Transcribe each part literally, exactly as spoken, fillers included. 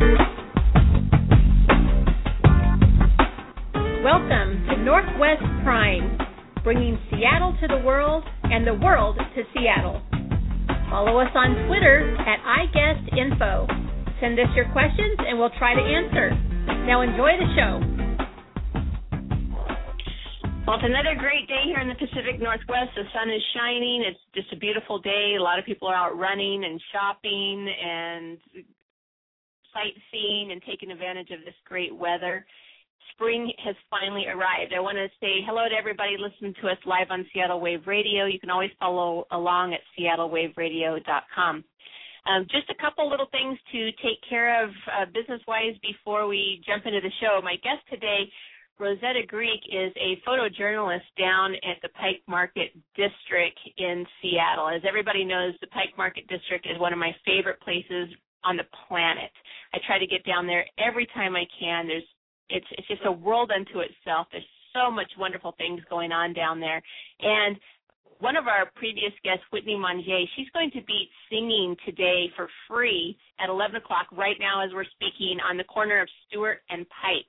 Welcome to Northwest Prime, bringing Seattle to the world and the world to Seattle. Follow us on Twitter at iGuestInfo. Send us your questions and we'll try to answer. Now enjoy the show. Well, it's another great day here in the Pacific Northwest. The sun is shining. It's just a beautiful day. A lot of people are out running and shopping and sightseeing and taking advantage of this great weather. Spring has finally arrived. I want to say hello to everybody listening to us live on Seattle Wave Radio. You can always follow along at seattle wave radio dot com. Um, just a couple little things to take care of uh, business-wise before we jump into the show. My guest today, Rosetta Greek, is a photojournalist down at the Pike Market District in Seattle. As everybody knows, the Pike Market District is one of my favorite places on the planet. I try to get down there every time I can. There's It's it's just a world unto itself. There's so much wonderful things going on down there. And one of our previous guests, Whitney Mange, she's going to be singing today for free at eleven o'clock right now as we're speaking on the corner of Stewart and Pike.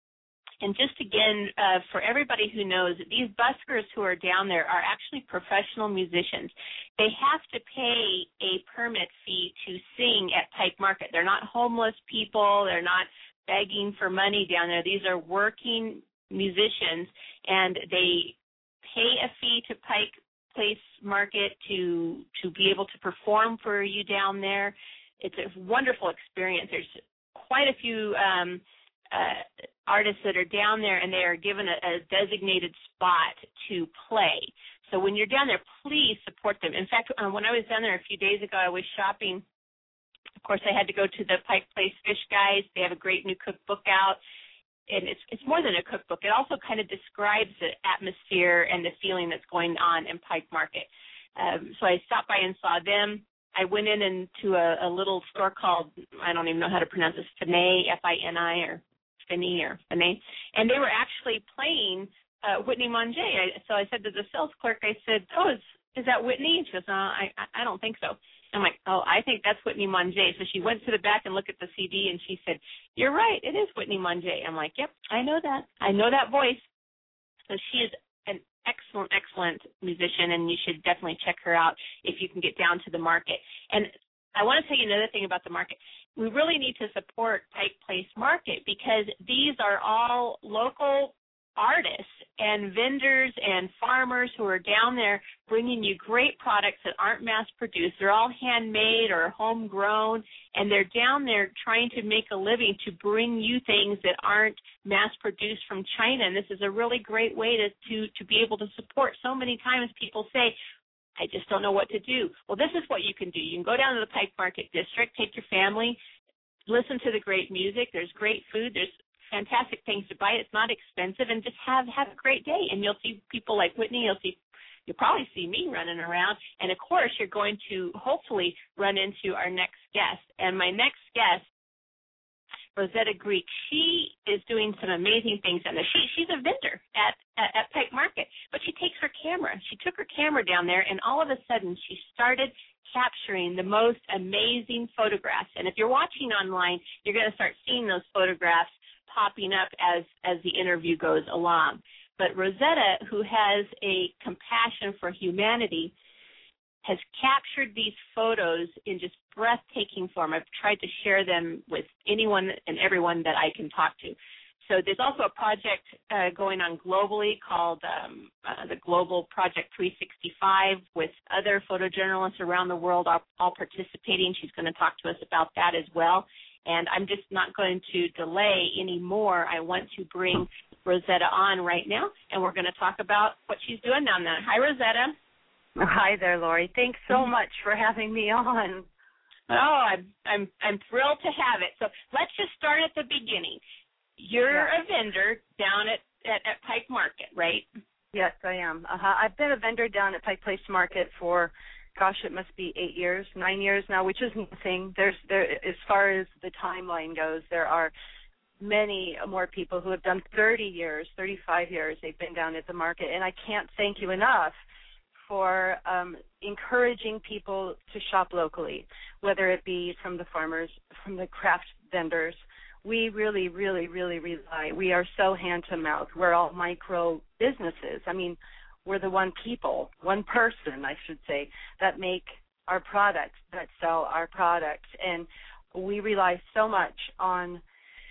And just again, uh, for everybody who knows, these buskers who are down there are actually professional musicians. They have to pay a permit fee to sing at Pike Market. They're not homeless people. They're not begging for money down there. These are working musicians, and they pay a fee to Pike Place Market to to be able to perform for you down there. It's a wonderful experience. There's quite a few um, uh, artists that are down there, and they are given a, a designated spot to play. So when you're down there, please support them. In fact, uh, when I was down there a few days ago, I was shopping. Of course, I had to go to the Pike Place Fish Guys. They have a great new cookbook out, and it's it's more than a cookbook. It also kind of describes the atmosphere and the feeling that's going on in Pike Market. Um, so I stopped by and saw them. I went in into a, a little store called, I don't even know how to pronounce this, Fini, F I N I, or Fini, or Fini, and they were actually playing uh, Whitney Mange. I, so I said to the sales clerk, I said, oh, is, is that Whitney? And she goes, no, I, I don't think so. I'm like, oh, I think that's Whitney Mange. So she went to the back and looked at the C D, and she said, you're right, it is Whitney Mange. I'm like, yep, I know that. I know that voice. So she is an excellent, excellent musician, and you should definitely check her out if you can get down to the market. And I want to tell you another thing about the market. We really need to support Pike Place Market because these are all local artists and vendors and farmers who are down there bringing you great products that aren't mass-produced. They're all handmade or homegrown, and they're down there trying to make a living to bring you things that aren't mass-produced from China. And this is a really great way to, to, to be able to support. So many times people say, I just don't know what to do. Well, this is what you can do. You can go down to the Pike Market District, take your family, listen to the great music. There's great food. There's fantastic things to buy. It's not expensive, and just have have a great day. And you'll see people like Whitney. You'll see, you'll probably see me running around. And of course, you're going to hopefully run into our next guest. And my next guest, Rosetta Greek, she is doing some amazing things down there. She she's a vendor at, at at Pike Market, but she takes her camera. She took her camera down there, and all of a sudden, she started capturing the most amazing photographs. And if you're watching online, you're going to start seeing those photographs popping up as, as the interview goes along. But Rosetta, who has a compassion for humanity, has captured these photos in just breathtaking form. I've tried to share them with anyone and everyone that I can talk to. So there's also a project uh, going on globally called um, uh, the Global Project three sixty-five with other photojournalists around the world all, all participating. She's going to talk to us about that as well. And I'm just not going to delay anymore. I want to bring Rosetta on right now, and we're going to talk about what she's doing down there. Hi, Rosetta. Hi there, Lori. Thanks so much for having me on. Oh, I'm I'm I'm thrilled to have it. So let's just start at the beginning. You're yeah. a vendor down at, at, at Pike Market, right? Yes, I am. Uh-huh. I've been a vendor down at Pike Place Market for, gosh, it must be eight years, nine years now, which is nothing. There's there as far as the timeline goes, there are many more people who have done thirty years, thirty-five years they've been down at the market, and I can't thank you enough for um, encouraging people to shop locally, whether it be from the farmers, from the craft vendors, we really, really, really rely. We are so hand to mouth. We're all micro businesses. I mean, we're the one people, one person, I should say, that make our products, that sell our products, and we rely so much on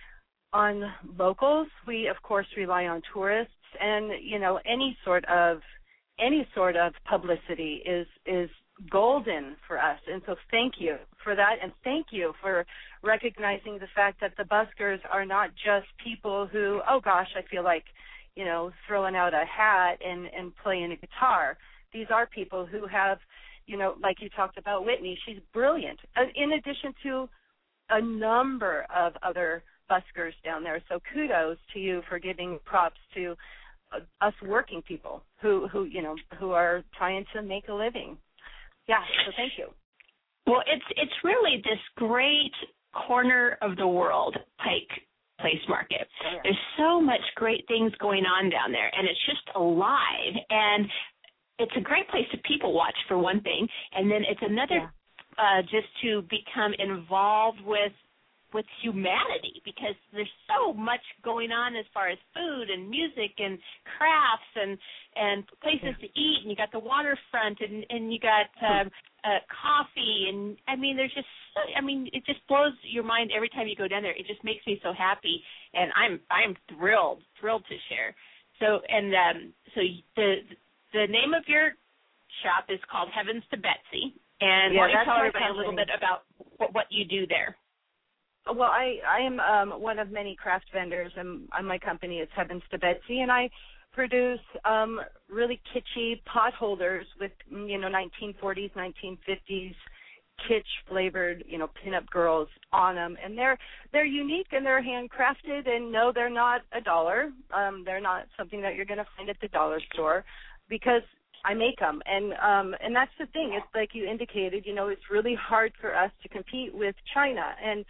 on locals. We, of course, rely on tourists, and you know, any sort of any sort of publicity is is golden for us. And so, thank you for that, and thank you for recognizing the fact that the buskers are not just people who, oh gosh, I feel like, you know, throwing out a hat and and playing a guitar. These are people who have, you know, like you talked about Whitney, she's brilliant, in addition to a number of other buskers down there. So kudos to you for giving props to uh, us working people who, who, you know, who are trying to make a living. Yeah, so thank you. Well, it's it's really this great corner of the world, Pike Place Market. Oh, yeah. There's so much great things going on down there, and it's just alive. And it's a great place to people watch, for one thing, and then it's another yeah. uh, just to become involved with with humanity, because there's so much going on as far as food and music and crafts and and places yeah. to eat, and you got the waterfront, and and you got um, uh, coffee, and I mean there's just so, I mean it just blows your mind every time you go down there. It just makes me so happy, and I'm I'm thrilled thrilled to share. So and um, so the the name of your shop is called Heavens to Betsy, and yeah, why don't you tell everybody company. a little bit about what, what you do there? Well, I, I am um, one of many craft vendors, and, and my company is Heavens to Betsy, and I produce um, really kitschy pot holders with, you know, nineteen forties, nineteen fifties kitsch flavored, you know, pinup girls on them, and they're they're unique and they're handcrafted, and no, they're not a dollar. Um, they're not something that you're going to find at the dollar store, because I make them, and um, and that's the thing. It's like you indicated, you know, it's really hard for us to compete with China, and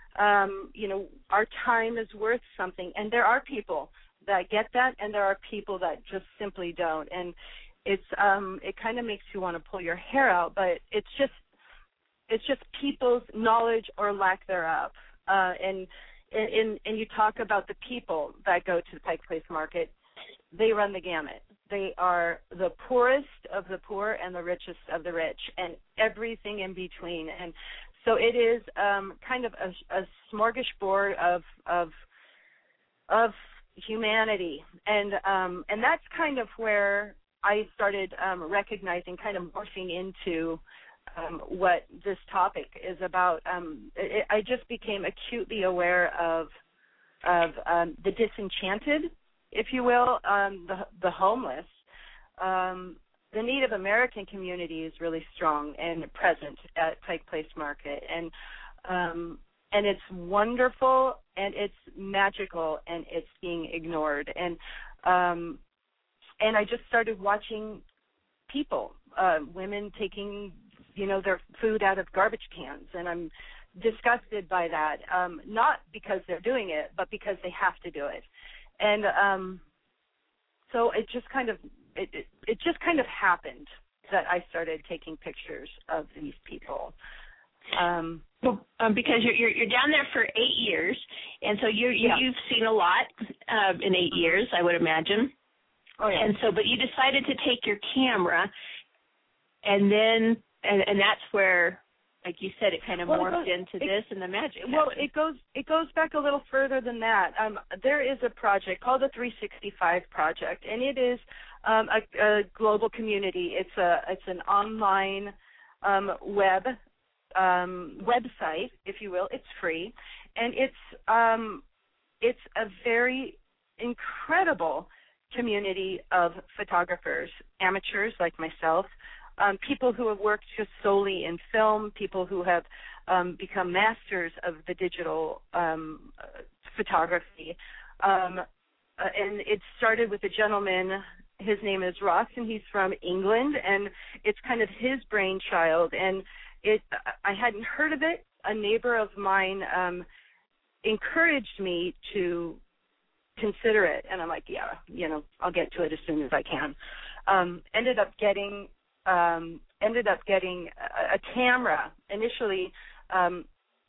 Um, you know, our time is worth something, and there are people that get that, and there are people that just simply don't, and it's um, it kind of makes you want to pull your hair out, but it's just it's just people's knowledge or lack thereof, uh, and and and you talk about the people that go to the Pike Place Market, they run the gamut. They are the poorest of the poor and the richest of the rich, and everything in between, and so it is um, kind of a, a smorgasbord of of of humanity, and um, and that's kind of where I started um, recognizing, kind of morphing into um, what this topic is about. Um, it, I just became acutely aware of of um, the disenchanted, if you will, um, the the homeless. Um, The Native American community is really strong and present at Pike Place Market, and um, and it's wonderful, and it's magical, and it's being ignored. And um, and I just started watching people, uh, women taking, you know, their food out of garbage cans, and I'm disgusted by that. Um, not because they're doing it, but because they have to do it. And um, so it just kind of It, it, it just kind of happened that I started taking pictures of these people. Um, well, um, because you're, you're you're down there for eight years, and so you're, you yeah. you've seen a lot uh, in eight years, I would imagine. Oh yeah. And so, but you decided to take your camera, and then and, and that's where, like you said, it kind of well, morphed goes, into it, this, and the magic Well, happened. it goes it goes back a little further than that. Um, there is a project called the three sixty-five Project, and it is um, a, a global community. It's a it's an online um, web um, website, if you will. It's free, and it's um, it's a very incredible community of photographers, amateurs like myself. Um, people who have worked just solely in film, people who have um, become masters of the digital um, uh, photography. Um, uh, and it started with a gentleman, his name is Ross, and he's from England, and it's kind of his brainchild. And it, I hadn't heard of it. A neighbor of mine um, encouraged me to consider it, and I'm like, yeah, you know, I'll get to it as soon as I can. Um, ended up getting Um, ended up getting a, a camera initially um,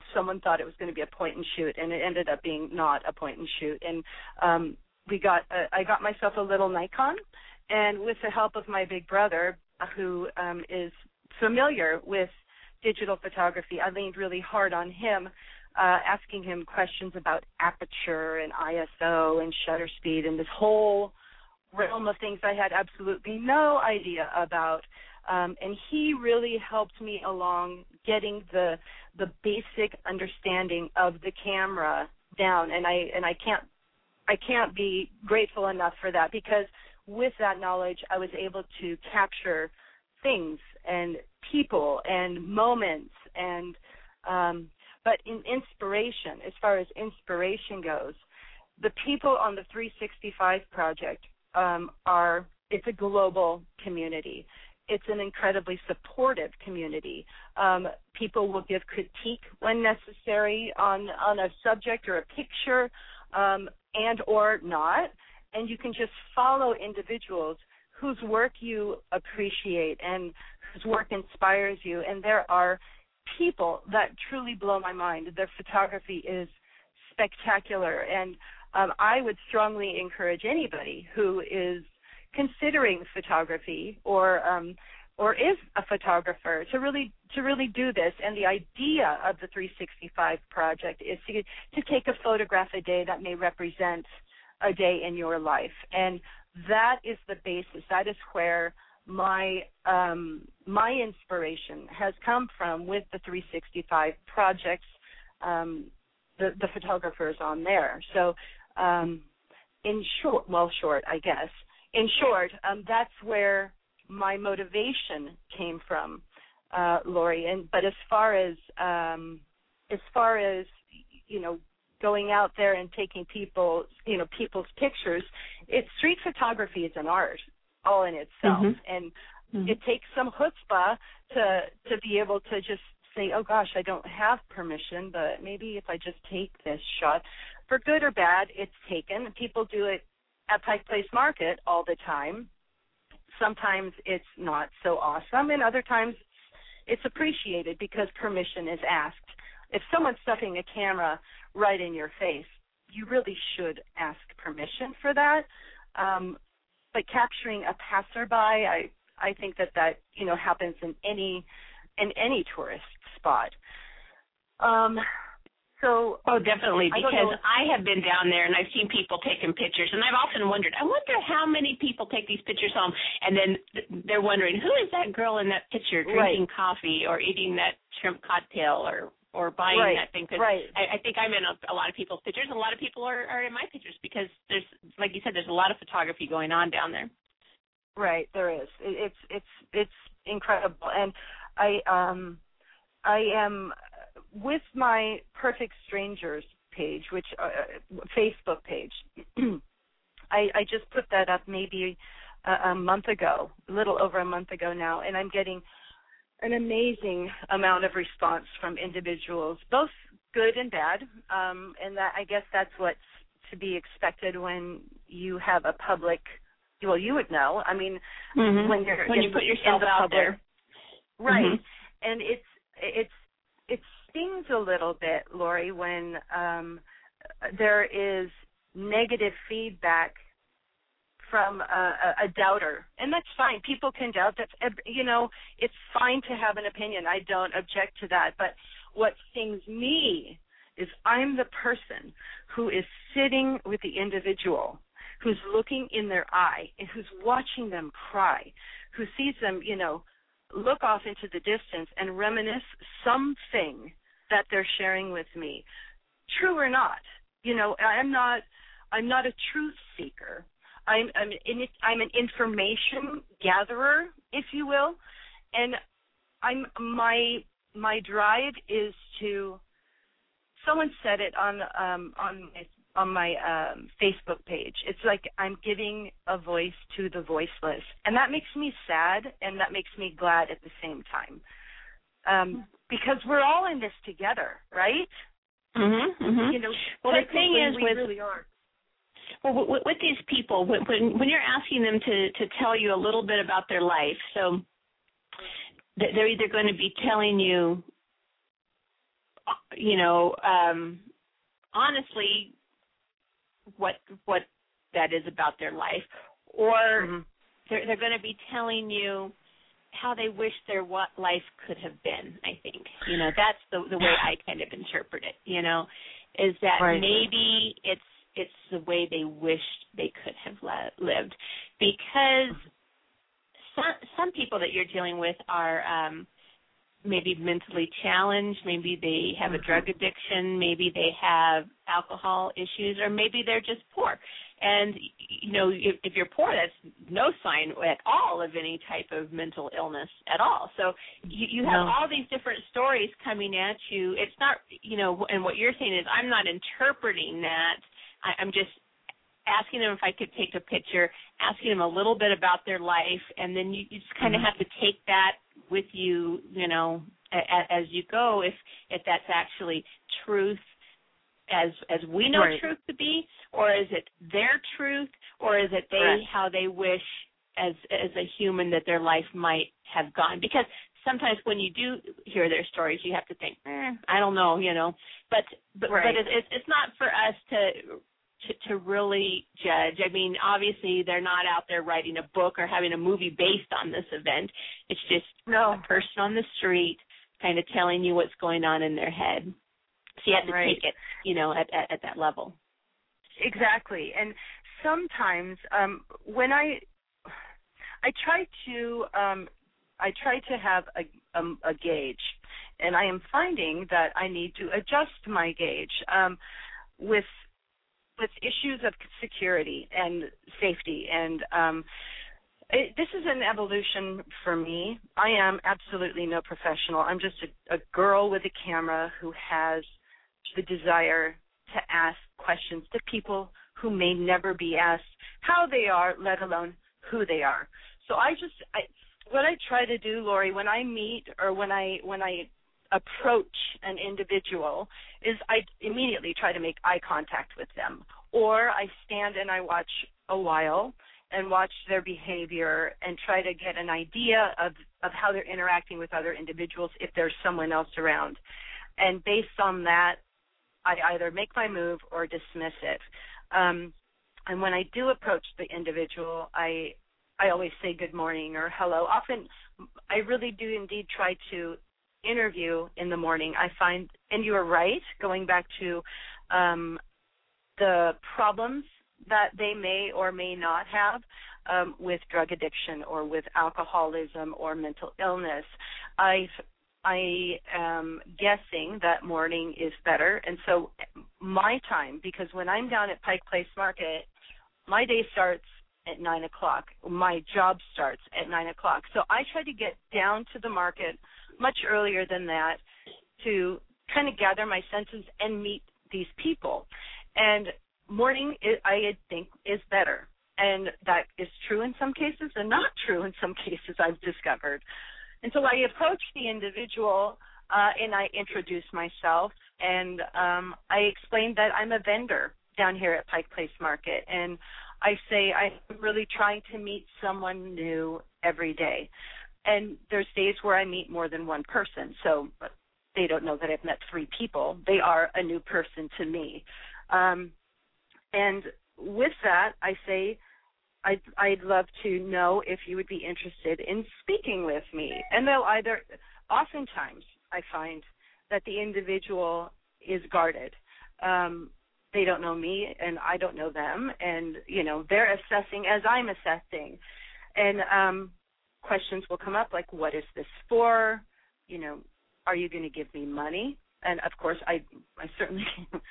someone thought it was going to be a point and shoot, and it ended up being not a point and shoot. And um, we got uh, I got myself a little Nikon, and with the help of my big brother, who um, is familiar with digital photography, I leaned really hard on him, uh, asking him questions about aperture and I S O and shutter speed and this whole realm of things I had absolutely no idea about. Um, and he really helped me along getting the the basic understanding of the camera down, and I and I can't I can't be grateful enough for that, because with that knowledge I was able to capture things and people and moments and um, but in inspiration, as far as inspiration goes, the people on the three sixty-five project um, are it's a global community. It's an incredibly supportive community. Um, people will give critique when necessary on, on a subject or a picture, um, and or not. And you can just follow individuals whose work you appreciate and whose work inspires you. And there are people that truly blow my mind. Their photography is spectacular. And um, I would strongly encourage anybody who is considering photography or um, or is a photographer to really to really do this. And the idea of the three sixty-five project is to to take a photograph a day that may represent a day in your life, and that is the basis. That is where my um, my inspiration has come from with the three sixty-five projects, um, the the photographers on there. So um, in short, well, short, I guess. In short, um, that's where my motivation came from, uh, Lori. And but as far as um, as far as you know, going out there and taking people, you know, people's pictures, it's street photography is an art all in itself, mm-hmm. and mm-hmm. it takes some chutzpah to to be able to just say, oh gosh, I don't have permission, but maybe if I just take this shot, for good or bad, it's taken. People do it at Pike Place Market all the time. Sometimes it's not so awesome, and other times it's appreciated because permission is asked. If someone's stuffing a camera right in your face, you really should ask permission for that. Um, but capturing a passerby, I I think that that you know happens in any in any tourist spot. Um, So, oh, definitely, because I, I have been down there and I've seen people taking pictures, and I've often wondered, I wonder how many people take these pictures home, and then they're wondering, who is that girl in that picture drinking right. coffee or eating that shrimp cocktail or, or buying right. that thing? Because right. I, I think I'm in a, a lot of people's pictures, and a lot of people are, are in my pictures because there's, like you said, there's a lot of photography going on down there. Right, there is. It, it's it's it's incredible, and I um I am. With my Perfect Strangers page, which uh, Facebook page, I, I just put that up maybe a, a month ago, a little over a month ago now, and I'm getting an amazing amount of response from individuals, both good and bad, um, and that I guess that's what's to be expected when you have a public. Well, you would know. I mean, mm-hmm. when you're when in, you put yourself the out public, there, right? Mm-hmm. And it's it's it's. Stings a little bit, Lori, when um, there is negative feedback from a, a doubter, and that's fine. People can doubt. That's you know, it's fine to have an opinion. I don't object to that. But what stings me is I'm the person who is sitting with the individual, who's looking in their eye, and who's watching them cry, who sees them, you know, look off into the distance and reminisce something that they're sharing with me, true or not. You know, I'm not, I'm not a truth seeker. I'm, I'm, in, I'm an information gatherer, if you will, and I'm my my drive is to. Someone said it on um, on my, on my um, Facebook page. It's like I'm giving a voice to the voiceless, and that makes me sad, and that makes me glad at the same time. Um, because we're all in this together, right? Mm-hmm, mm-hmm. You know, well, the thing is, we with, really are. Well, with, with these people, when, when you're asking them to, to tell you a little bit about their life, so they're either going to be telling you you know, um, honestly, what what that is about their life, or mm-hmm. they're, they're going to be telling you how they wish their what life could have been. I think, you know, that's the the way I kind of interpret it. You know, is that right. maybe it's it's the way they wished they could have le- lived, because some some people that you're dealing with are um, maybe mentally challenged, maybe they have a drug addiction, maybe they have alcohol issues, or maybe they're just poor. And, you know, if, if you're poor, that's no sign at all of any type of mental illness at all. So you, you have no. all these different stories coming at you. It's not, you know, and what you're saying is I'm not interpreting that. I, I'm just asking them if I could take a picture, asking them a little bit about their life, and then you, you just kind of mm-hmm. have to take that with you, you know, a, a, as you go, if if that's actually truth as as we know right. truth to be, or is it their truth, or is it they right. how they wish as as a human that their life might have gone? Because sometimes when you do hear their stories, you have to think, eh, I don't know, you know, but but right. but it, it's not for us to. To, to really judge. I mean, obviously they're not out there writing a book or having a movie based on this event. It's just no. a person on the street kind of telling you what's going on in their head. So you have to right. take it, you know, at, at, at that level. Exactly. And sometimes um, when I I try to um, I try to have a, um, a gauge, and I am finding that I need to adjust my gauge um, with with issues of security and safety. And um, it, this is an evolution for me. I am absolutely no professional. I'm just a, a girl with a camera who has the desire to ask questions to people who may never be asked how they are, let alone who they are. So I just, I, what I try to do, Lori, when I meet or when I when I approach an individual is I immediately try to make eye contact with them, or I stand and I watch a while and watch their behavior and try to get an idea of, of how they're interacting with other individuals if there's someone else around. And based on that, I either make my move or dismiss it. Um, and when I do approach the individual, I I always say good morning or hello. Often I really do indeed try to interview in the morning. I find, and you are right, going back to um, the problems that they may or may not have um, with drug addiction or with alcoholism or mental illness. I I am guessing that morning is better. And so my time, because when I'm down at Pike Place Market, my day starts at nine o'clock. My job starts at nine o'clock. So I try to get down to the market much earlier than that to kind of gather my senses and meet these people. And morning, I think, is better. And that is true in some cases and not true in some cases, I've discovered. And so I approach the individual uh, and I introduce myself, and um, I explain that I'm a vendor down here at Pike Place Market. And I say I'm really trying to meet someone new every day. And there's days where I meet more than one person, so they don't know that I've met three people. They are a new person to me. Um, and with that, I say, I'd, I'd love to know if you would be interested in speaking with me. And they'll either, oftentimes I find that the individual is guarded. Um, they don't know me and I don't know them. And, you know, they're assessing as I'm assessing. And um, questions will come up like, what is this for? You know, are you going to give me money? And, of course, I, I certainly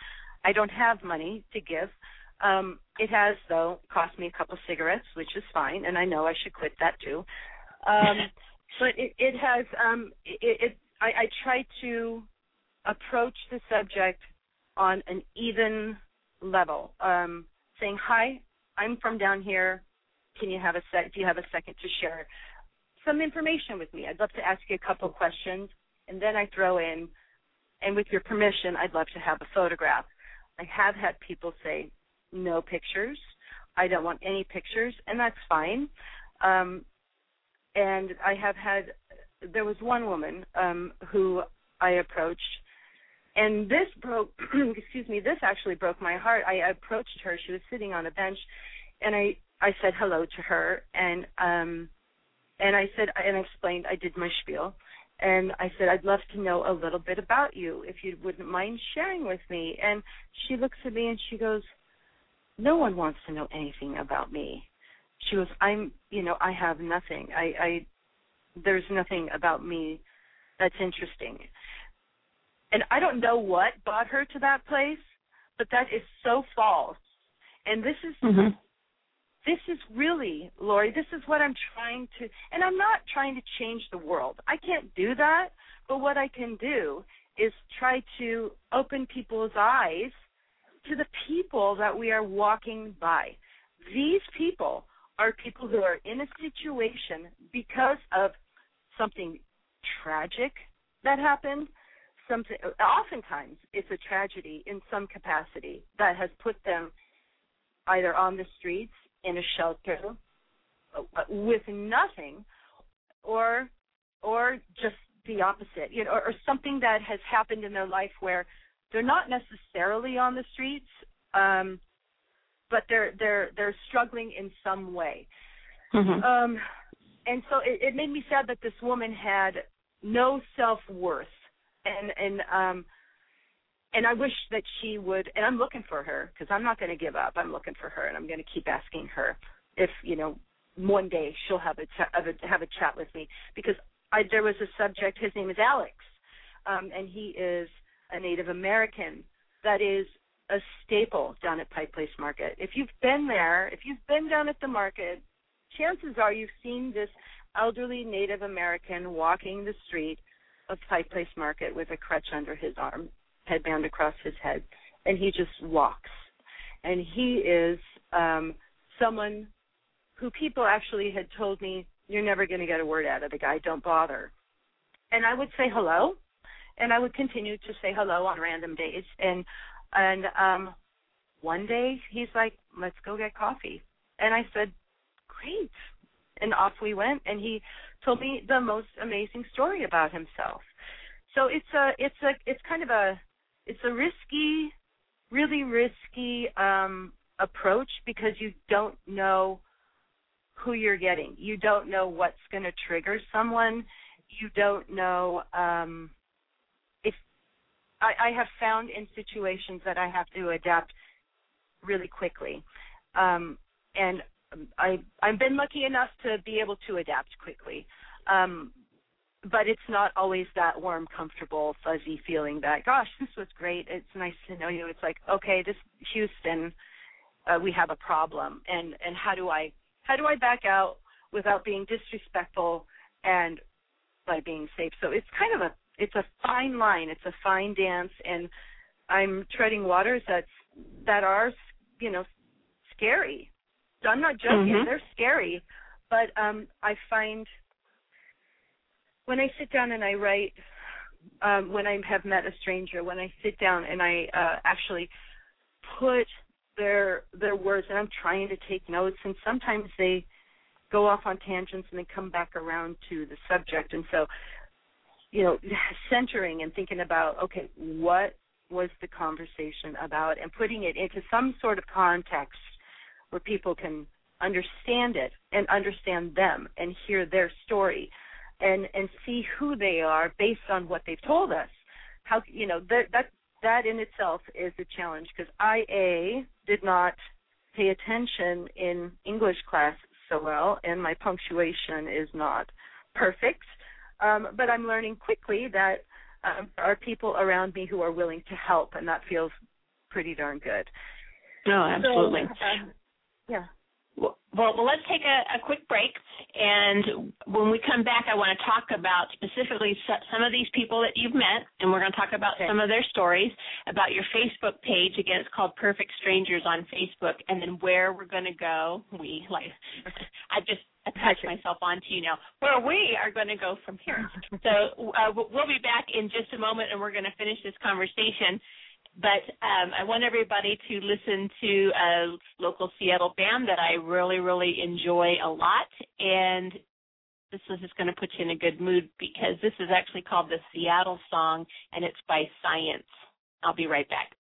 I don't have money to give. Um, it has, though, cost me a couple cigarettes, which is fine, and I know I should quit that too. Um, but it, it has, um, it, it I, I try to approach the subject on an even level, um, saying, hi, I'm from down here. Can you have a sec? Do you have a second to share some information with me? I'd love to ask you a couple questions, and then I throw in, and with your permission, I'd love to have a photograph. I have had people say, no pictures. I don't want any pictures, and that's fine. Um, and I have had, there was one woman um, who I approached, And this broke, excuse me, this actually broke my heart. I approached her. She was sitting on a bench, and I, I said hello to her, and um, and I said, and I explained, I did my spiel, and I said, I'd love to know a little bit about you, if you wouldn't mind sharing with me. And she looks at me and she goes, no one wants to know anything about me. She goes, I'm, you know, I have nothing. I, I there's nothing about me that's interesting. And I don't know what brought her to that place, but that is so false. And this is mm-hmm. this is really, Lori, this is what I'm trying to, and I'm not trying to change the world. I can't do that, but what I can do is try to open people's eyes to the people that we are walking by. These people are people who are in a situation because of something tragic that happened. Something, oftentimes it's a tragedy in some capacity that has put them either on the streets, in a shelter, with nothing, or or just the opposite, you know, or, or something that has happened in their life where they're not necessarily on the streets, um, but they're they're they're struggling in some way. Mm-hmm. Um, and so it, it made me sad that this woman had no self-worth. And and um and I wish that she would, and I'm looking for her because I'm not going to give up. I'm looking for her, and I'm going to keep asking her if, you know, one day she'll have a ch- have a, have a chat with me, because I, there was a subject. His name is Alex, um, and he is a Native American that is a staple down at Pike Place Market. If you've been there, if you've been down at the market, chances are you've seen this elderly Native American walking the street of Pike Place Market with a crutch under his arm, headband across his head, and he just walks. And he is um, someone who people actually had told me, you're never going to get a word out of the guy, don't bother. And I would say hello, and I would continue to say hello on random days. And and um, one day he's like, let's go get coffee. And I said, great. And off we went, and he told me the most amazing story about himself. So it's a, it's a, it's kind of a, it's a risky, really risky um, approach, because you don't know who you're getting. You don't know what's going to trigger someone. You don't know um, if. I, I have found in situations that I have to adapt really quickly, um, and. I, I've been lucky enough to be able to adapt quickly, um, but it's not always that warm, comfortable, fuzzy feeling that, gosh, this was great, it's nice to know you. It's like, okay, this Houston, uh, we have a problem, and, and how do I how do I back out without being disrespectful and by being safe? So it's kind of a it's a fine line, it's a fine dance, and I'm treading waters that's that are you know scary. I'm not joking. Mm-hmm. They're scary. But um, I find when I sit down and I write, um, when I have met a stranger, when I sit down and I uh, actually put their their words, and I'm trying to take notes, and sometimes they go off on tangents and they come back around to the subject. And so, you know, centering and thinking about, okay, what was the conversation about, and putting it into some sort of context where people can understand it and understand them and hear their story and, and see who they are based on what they've told us. How, you know, that that, that in itself is a challenge, because I, A, did not pay attention in English class so well, and my punctuation is not perfect, um, but I'm learning quickly that um, there are people around me who are willing to help, and that feels pretty darn good. No, absolutely. So, um, Yeah. Well, well, let's take a, a quick break, and when we come back, I want to talk about specifically some of these people that you've met, and we're going to talk about okay. some of their stories, about your Facebook page. Again, it's called Perfect Strangers on Facebook, and then where we're going to go. We, like, I just attached myself onto you now, where we are going to go from here. So uh, we'll be back in just a moment, and we're going to finish this conversation. But um, I want everybody to listen to a local Seattle band that I really, really enjoy a lot. And this is just going to put you in a good mood because this is actually called the Seattle Song, and it's by Science. I'll be right back.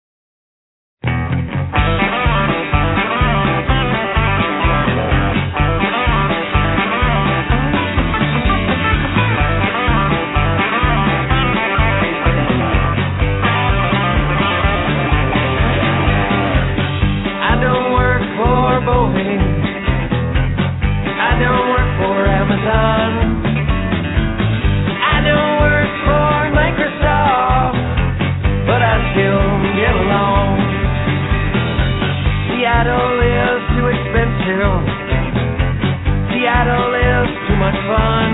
Seattle is too much fun.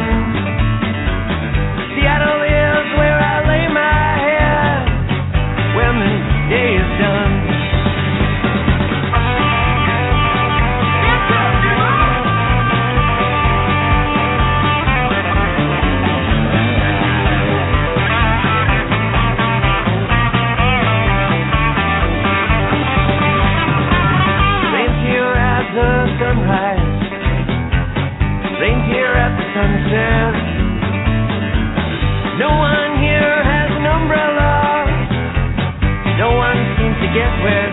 Seattle is where I lay my head when the day is done. Reindeer at the sunrise, reindeer at the sunset. No one here has an umbrella. No one seems to get wet.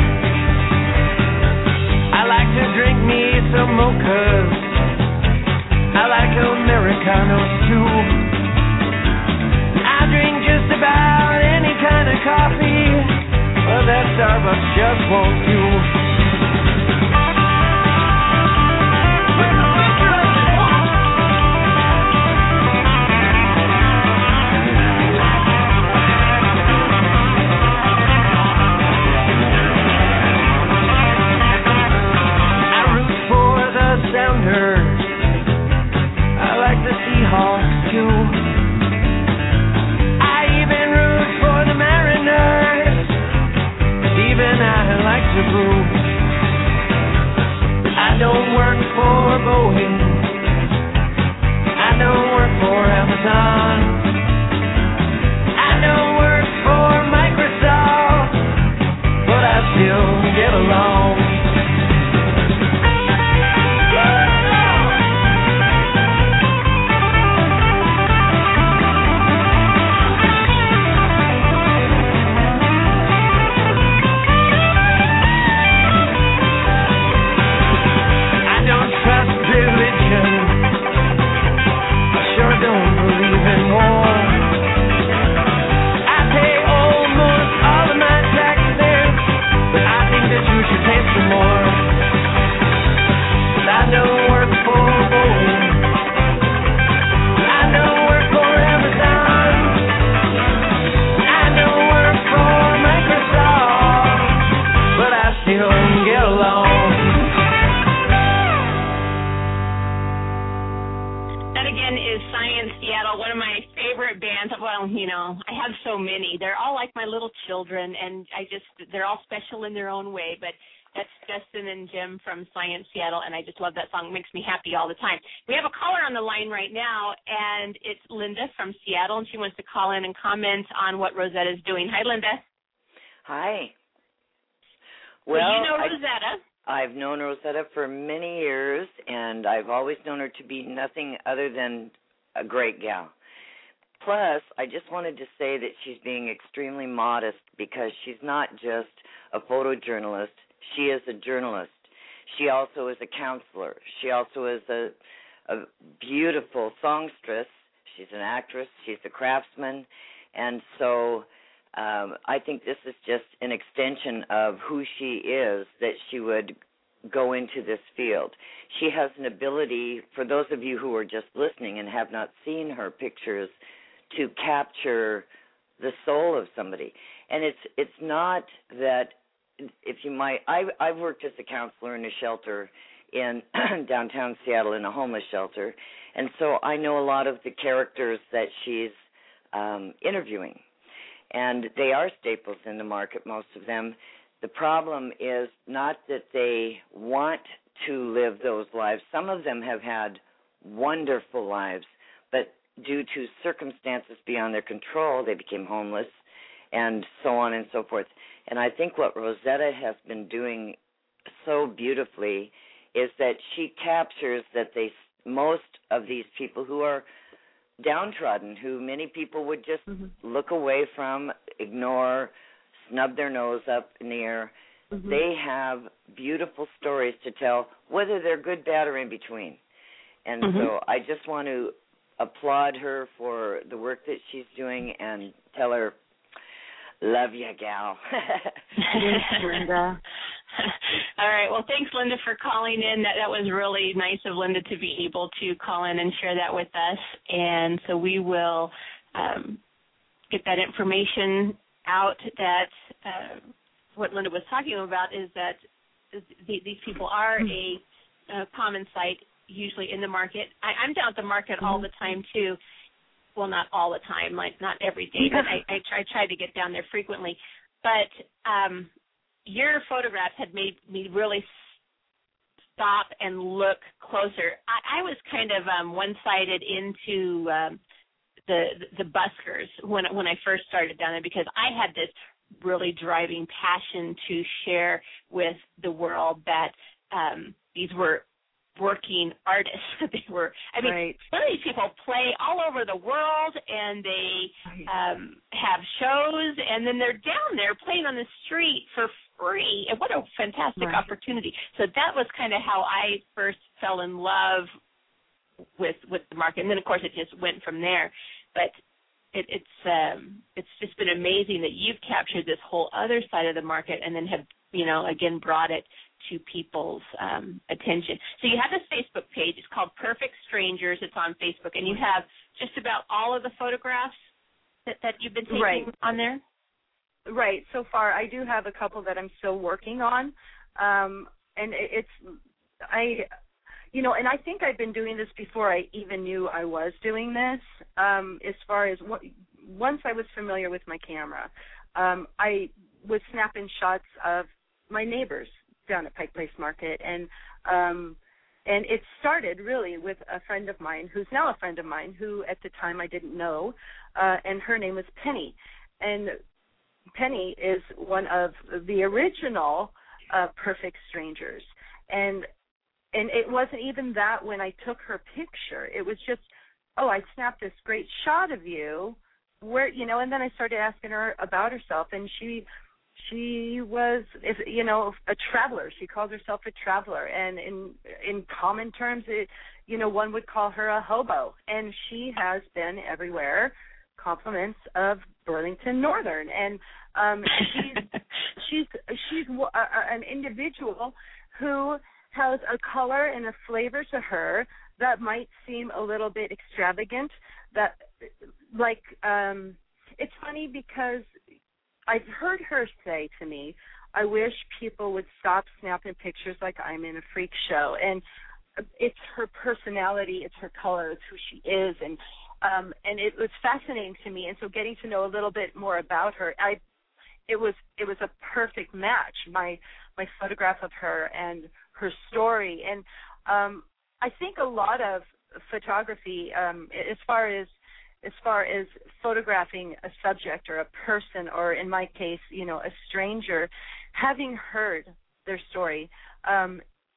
I like to drink me some mochas. I like Americanos too. I drink just about any kind of coffee, but that Starbucks just won't do. I like the Seahawks too. I even root for the Mariners. Even I like to boo. I don't work for Boeing. I don't work for Amazon. I don't work for Microsoft, but I still get along. Children, and I just, they're all special in their own way, but that's Justin and Jim from Science Seattle, and I just love that song. It makes me happy all the time. We have a caller on the line right now, and it's Linda from Seattle, and she wants to call in and comment on what Rosetta's doing. Hi, Linda. Hi. Well, well you know Rosetta. I, I've known Rosetta for many years, and I've always known her to be nothing other than a great gal. Plus, I just wanted to say that she's being extremely modest because she's not just a photojournalist. She is a journalist. She also is a counselor. She also is a, a beautiful songstress. She's an actress. She's a craftsman. And so um, I think this is just an extension of who she is, that she would go into this field. She has an ability, for those of you who are just listening and have not seen her pictures, to capture the soul of somebody. And it's it's not that, if you might, I, I've worked as a counselor in a shelter in downtown Seattle, in a homeless shelter, and so I know a lot of the characters that she's um, interviewing. And they are staples in the market, most of them. The problem is not that they want to live those lives. Some of them have had wonderful lives, but due to circumstances beyond their control, they became homeless, and so on and so forth. And I think what Rosetta has been doing so beautifully is that she captures that they most of these people who are downtrodden, who many people would just mm-hmm. look away from, ignore, snub their nose up in the air. Mm-hmm. They have beautiful stories to tell, whether they're good, bad, or in between. And mm-hmm. so I just want to applaud her for the work that she's doing and tell her, love ya, gal. Thanks, Linda. All right. Well, thanks, Linda, for calling in. That that was really nice of Linda to be able to call in and share that with us. And so we will um, get that information out. That uh, what Linda was talking about is that th- these people are a, a common sight, usually in the market. I, I'm down at the market mm-hmm. all the time too. Well, not all the time, like not every day, but I, I try, try to get down there frequently. But um, your photographs had made me really stop and look closer. I, I was kind of um, one-sided into um, the the buskers when when I first started down there, because I had this really driving passion to share with the world that um, these were working artists. They were, I mean, right. some of these people play all over the world, and they right. um, have shows, and then they're down there playing on the street for free. And what a fantastic right. opportunity. So that was kind of how I first fell in love with with the market. And then, of course, it just went from there. But it, it's um, it's just been amazing that you've captured this whole other side of the market and then have, you know, again, brought it to people's um, attention. So you have this Facebook page. It's called Perfect Strangers. It's on Facebook, and you have just about all of the photographs that, that you've been taking right. on there? Right. So far, I do have a couple that I'm still working on, um, and it's I, you know, and I think I've been doing this before I even knew I was doing this. Um, as far as what, once I was familiar with my camera, um, I was snapping shots of my neighbors down at Pike Place Market, and um, and it started really with a friend of mine who's now a friend of mine who at the time I didn't know, uh, and her name was Penny, and Penny is one of the original uh, Perfect Strangers, and and it wasn't even that when I took her picture. It was just, oh, I snapped this great shot of you, where, you know, and then I started asking her about herself, and she. She was, you know, a traveler. She calls herself a traveler, and in in common terms, it, you know, one would call her a hobo. And she has been everywhere. Compliments of Burlington Northern, and um, she's she's she's a, an individual who has a color and a flavor to her that might seem a little bit extravagant. That, like, um, it's funny because I've heard her say to me, I wish people would stop snapping pictures like I'm in a freak show. And it's her personality, it's her color, it's who she is. And um, and it was fascinating to me. And so getting to know a little bit more about her, I it was it was a perfect match, my my photograph of her and her story. And um, I think a lot of photography, um, as far as as far as photographing a subject or a person, or in my case, you know, a stranger, having heard their story, um,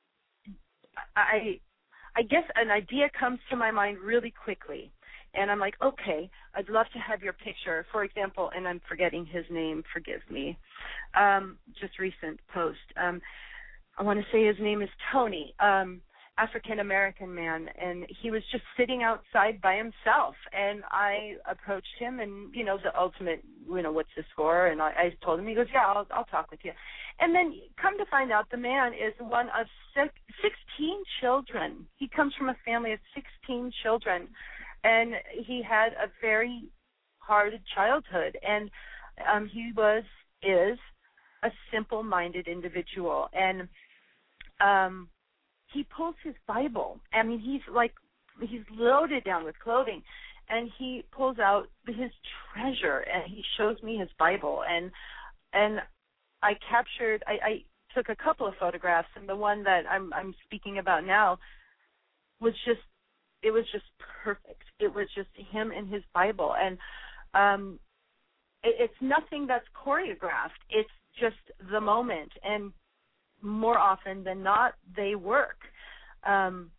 I, I guess an idea comes to my mind really quickly. And I'm like, okay, I'd love to have your picture. For example, and I'm forgetting his name, forgive me, um, just recent post. Um, I want to say his name is Tony. Um, African-American man, and he was just sitting outside by himself, and I approached him, and, you know, the ultimate, you know, what's the score, and I, I told him, he goes, yeah, I'll, I'll talk with you. And then come to find out the man is one of sixteen children. He comes from a family of sixteen children, and he had a very hard childhood, and um, he was, is a simple-minded individual, and um he pulls his Bible. I mean, he's like, he's loaded down with clothing, and he pulls out his treasure, and he shows me his Bible. And and I captured, I, I took a couple of photographs, and the one that I'm I'm speaking about now was just, it was just perfect. It was just him and his Bible. And um, it, it's nothing that's choreographed. It's just the moment. And more often than not, they work. Um,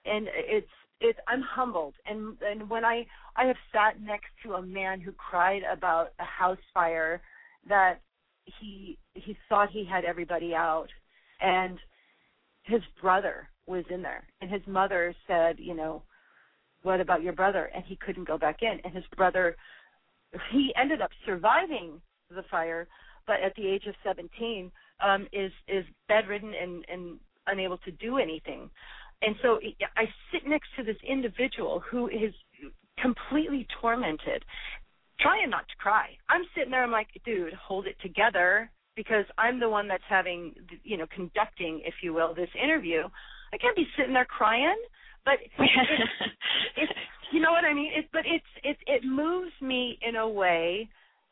and it's it's I'm humbled. And and when I I have sat next to a man who cried about a house fire that he he thought he had everybody out, and his brother was in there, and his mother said, you know, what about your brother? And he couldn't go back in, and his brother, he ended up surviving the fire, but at the age of seventeen, um, is is bedridden and, and unable to do anything. And so I sit next to this individual who is completely tormented, trying not to cry. I'm sitting there, I'm like, dude, hold it together, because I'm the one that's having, you know, conducting, if you will, this interview. I can't be sitting there crying, but it's, it's, you know what I mean? It, but it's it it moves me in a way.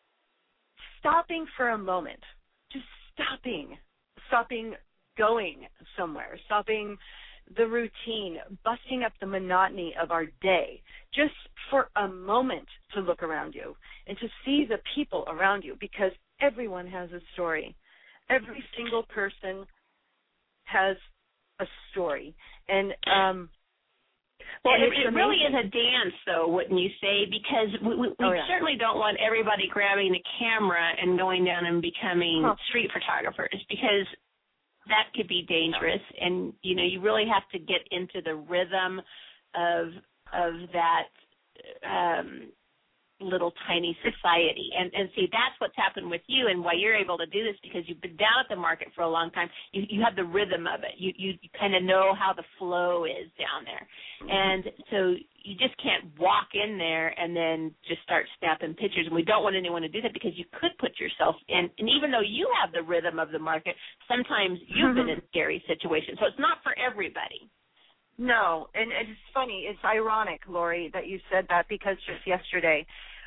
Stopping for a moment, just stopping, stopping going somewhere, stopping the routine, busting up the monotony of our day, just for a moment to look around you and to see the people around you, because everyone has a story. Every single person has a story. And um Well, it, it really is a dance, though, wouldn't you say? Because we, we, we oh, yeah. certainly don't want everybody grabbing a camera and going down and becoming huh. street photographers, because that could be dangerous. And, you know, you really have to get into the rhythm of of that um, little tiny society. And, and see, that's what's happened with you, and why you're able to do this, because you've been down at the market for a long time. You, you have the rhythm of it. You, you kind of know how the flow is down there. And so you just can't walk in there and then just start snapping pictures. And we don't want anyone to do that, because you could put yourself in. And even though you have the rhythm of the market, sometimes you've been in scary situations. So it's not for everybody. No, and it's funny. It's ironic, Lori, that you said that, because just yesterday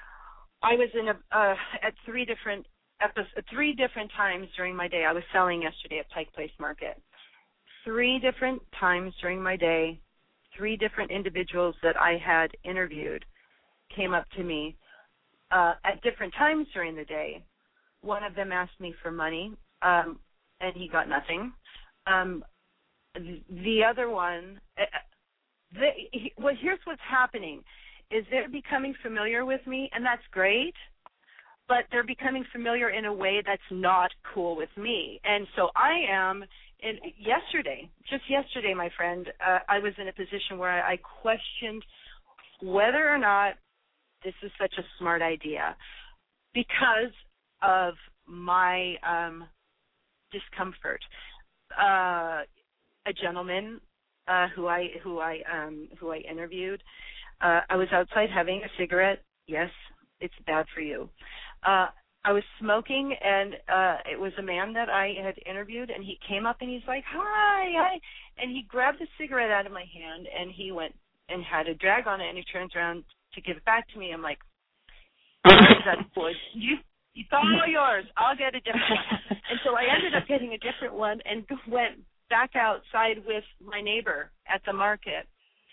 I was in a uh, at three different episodes, three different times during my day. I was selling yesterday at Pike Place Market. Three different times during my day, three different individuals that I had interviewed came up to me uh, at different times during the day. One of them asked me for money, um, and he got nothing. Um, the other one, uh, the, he, well, here's what's happening. Is they're becoming familiar with me, and that's great, but they're becoming familiar in a way that's not cool with me. And so I am, in, yesterday, just yesterday, my friend, uh, I was in a position where I, I questioned whether or not this is such a smart idea, because of my um, discomfort. Uh, a gentleman uh, who I who I um, who I interviewed. Uh, I was outside having a cigarette. Yes, it's bad for you. Uh, I was smoking, and uh, it was a man that I had interviewed, and he came up and he's like, hi, hi. And he grabbed the cigarette out of my hand, and he went and had a drag on it, and he turns around to give it back to me. I'm like, that's good. You, it's all yours. I'll get a different one. And so I ended up getting a different one and went back outside with my neighbor at the market.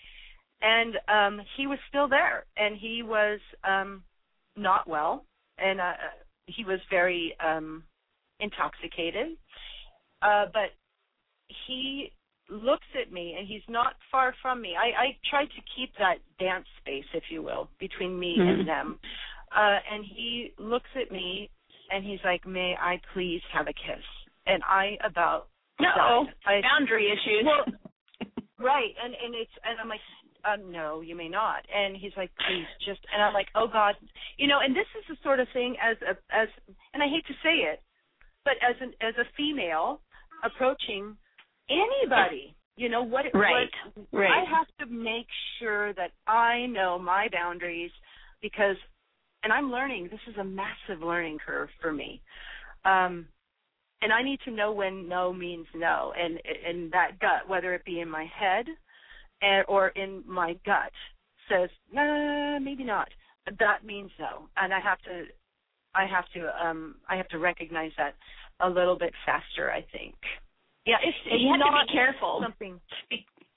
And um, he was still there, and he was um, not well, and uh, he was very um, intoxicated. Uh, but he looks at me, and he's not far from me. I, I tried to keep that dance space, if you will, between me mm-hmm. and them. Uh, and he looks at me, and he's like, may I please have a kiss? And I about No, I, boundary issues. Well, right, and, and it's and I'm like, um, no, you may not. And he's like, please, just, and I'm like, oh God, you know. And this is the sort of thing as a, as, and I hate to say it, but as an as a female approaching anybody, you know what? It, right, what, right. I have to make sure that I know my boundaries, because, and I'm learning. This is a massive learning curve for me. Um, And I need to know when no means no, and and that gut, whether it be in my head and, or in my gut, says no, maybe not. That means no, and I have to, I have to, um, I have to recognize that a little bit faster. I think. Yeah, it's, it's you have not to be careful. Something.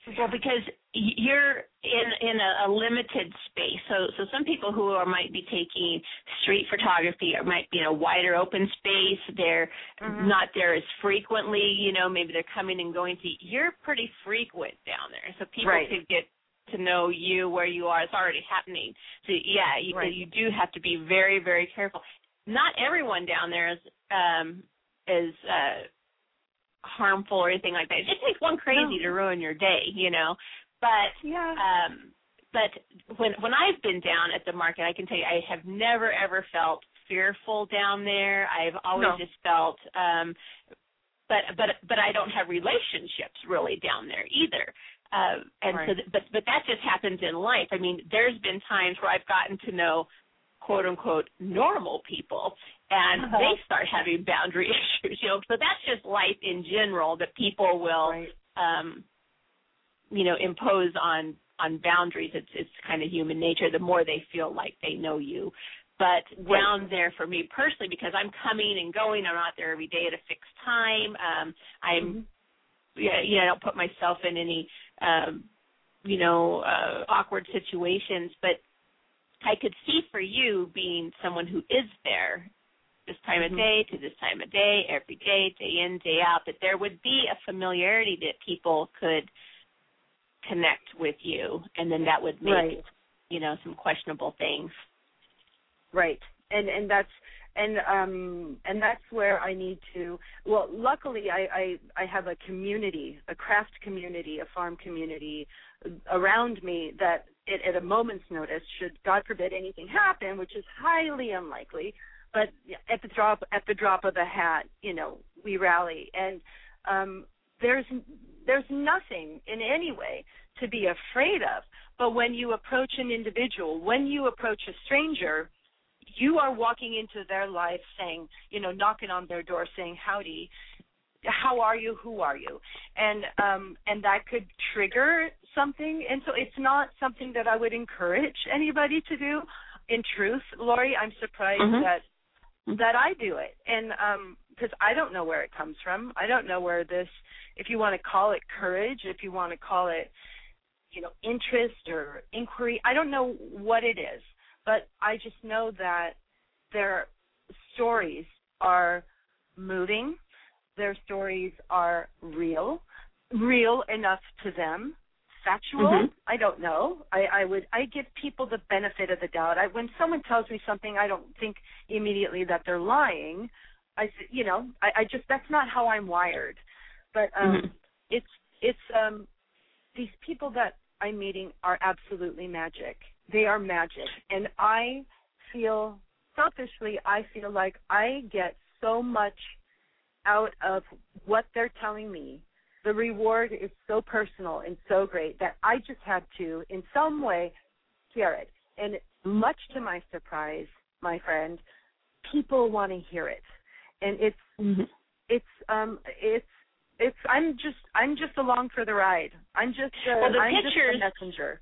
Well, because you're in in a, a limited space. So so some people who are might be taking street photography or might be in a wider open space. They're mm-hmm. not there as frequently. You know, maybe they're coming and going. To you're pretty frequent down there, so people right. could get to know you where you are. It's already happening. So yeah, you right. you do have to be very very careful. Not everyone down there is um, is. Uh, harmful or anything like that. It just takes one crazy no. to ruin your day, you know. But yeah. um but when when I've been down at the market, I can tell you I have never ever felt fearful down there. I've always no. just felt um but but but I don't have relationships really down there either. Uh, and right. so th- but but that just happens in life. I mean, there's been times where I've gotten to know quote unquote normal people, and uh-huh. they start having boundary issues, you know. So that's just life in general, that people will, right. um, you know, impose on on boundaries. It's it's kind of human nature. The more they feel like they know you, but right. down there for me personally, because I'm coming and going, I'm not there every day at a fixed time. Um, I'm, mm-hmm. yeah, you know, I don't put myself in any, um, you know, uh, awkward situations, but I could see for you being someone who is there this time mm-hmm. of day to this time of day, every day, day in, day out, that there would be a familiarity that people could connect with you, and then that would make, right. you know, some questionable things. Right. And and that's and um and that's where I need to well, luckily I, I, I have a community, a craft community, a farm community around me that it, at a moment's notice, should God forbid anything happen, which is highly unlikely, but at the drop at the drop of a hat, you know, we rally. And um, there's there's nothing in any way to be afraid of. But when you approach an individual, when you approach a stranger, you are walking into their life saying, you know, knocking on their door saying, howdy, how are you, who are you? And um, and that could trigger something. And so it's not something that I would encourage anybody to do. In truth, Lori, I'm surprised mm-hmm. that that I do it. And um, because I don't know where it comes from. I don't know where this, if you want to call it courage, if you want to call it, you know, interest or inquiry, I don't know what it is. But I just know that their stories are moving. Their stories are real, real enough to them. Factual, mm-hmm. I don't know. I, I would I give people the benefit of the doubt. I, when someone tells me something, I don't think immediately that they're lying. I, you know, I, I just that's not how I'm wired. But um, mm-hmm. it's it's um, these people that I'm meeting are absolutely magic. They are magic, and I feel selfishly, I feel like I get so much out of what they're telling me. The reward is so personal and so great that I just had to, in some way, hear it. And much to my surprise, my friend, people want to hear it, and it's mm-hmm. it's um it's it's I'm just I'm just along for the ride. I'm just uh, well, the I'm pictures, just a messenger.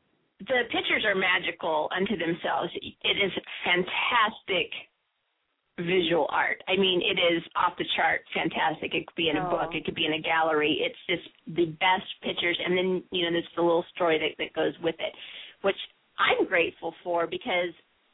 The pictures are magical unto themselves. It is fantastic visual art. I mean, it is off the chart fantastic. It could be in a oh. book. It could be in a gallery. It's just the best pictures. And then, you know, there's the little story that, that goes with it, which I'm grateful for because